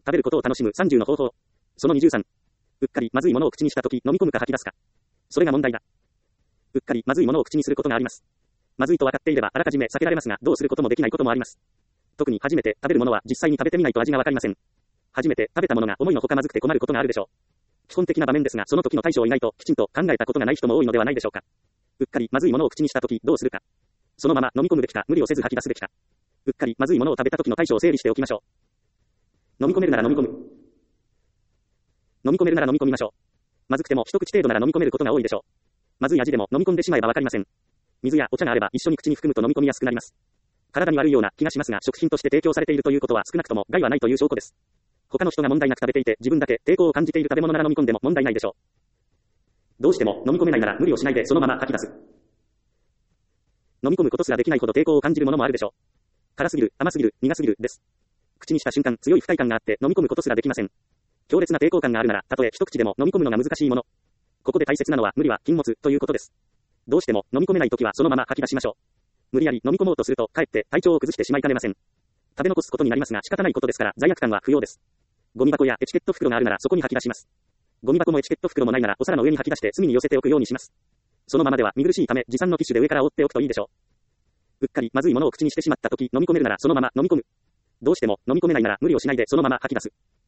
食べることを楽しむ30の方法。その23。うっかりまずいものを口にしたとき飲み込むか吐き出すか。それが問題だ。うっかりまずいものを口にすることがあります。まずいと分かっていればあらかじめ避けられますが、どうすることもできないこともあります。特に初めて食べるものは実際に食べてみないと味がわかりません。初めて食べたものが思いのほかまずくて困ることがあるでしょう。基本的な場面ですが、その時の対処を意外ときちんと考えたことがない人も多いのではないでしょうか。うっかりまずいものを口にしたときどうするか。そのまま飲み込むべきか、無理をせず吐き出すべきか。うっかりまずいものを食べた時の対処を整理しておきましょう。飲み込めるなら飲み込む。飲み込めるなら飲み込みましょう。まずくても一口程度なら飲み込めることが多いでしょう。まずい味でも飲み込んでしまえばわかりません。水やお茶があれば一緒に口に含むと飲み込みやすくなります。体に悪いような気がしますが、食品として提供されているということは少なくとも害はないという証拠です。他の人が問題なく食べていて自分だけ抵抗を感じている食べ物なら飲み込んでも問題ないでしょう。どうしても飲み込めないなら無理をしないでそのまま吐き出す。飲み込むことすらできないほど抵抗を感じるものもあるでしょう。辛すぎる、甘すぎる、苦すぎるです。口にした瞬間強い不快感があって飲み込むことすらできません。強烈な抵抗感があるならたとえ一口でも飲み込むのが難しいもの。ここで大切なのは無理は禁物ということです。どうしても飲み込めないときはそのまま吐き出しましょう。無理やり飲み込もうとするとかえって体調を崩してしまいかねません。食べ残すことになりますが仕方ないことですから罪悪感は不要です。ゴミ箱やエチケット袋があるならそこに吐き出します。ゴミ箱もエチケット袋もないならお皿の上に吐き出して隅に寄せておくようにします。そのままでは見苦しいため持参のティッシュで上から覆っておくといいでしょう。うっかりまずいものを口にしてしまったとき飲み込めるならそのまま飲み込む。どうしても飲み込めないなら無理をしないでそのまま吐き出す。